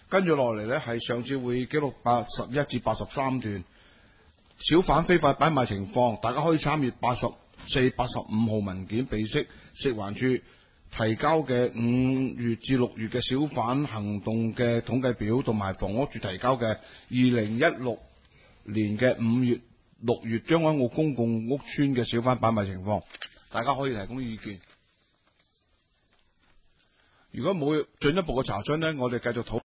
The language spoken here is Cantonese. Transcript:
跟住落嚟呢，係上次會議記錄81至83段小販非法擺賣情況，大家可以參閱84、85號文件備悉食環署提交嘅5月至6月嘅小販行動嘅統計表，同埋房屋署提交嘅2016年嘅5月、6月將軍澳公共屋邨嘅小販擺賣情況，大家可以提供意見。如果冇進一步嘅查詢呢，我哋繼續討論。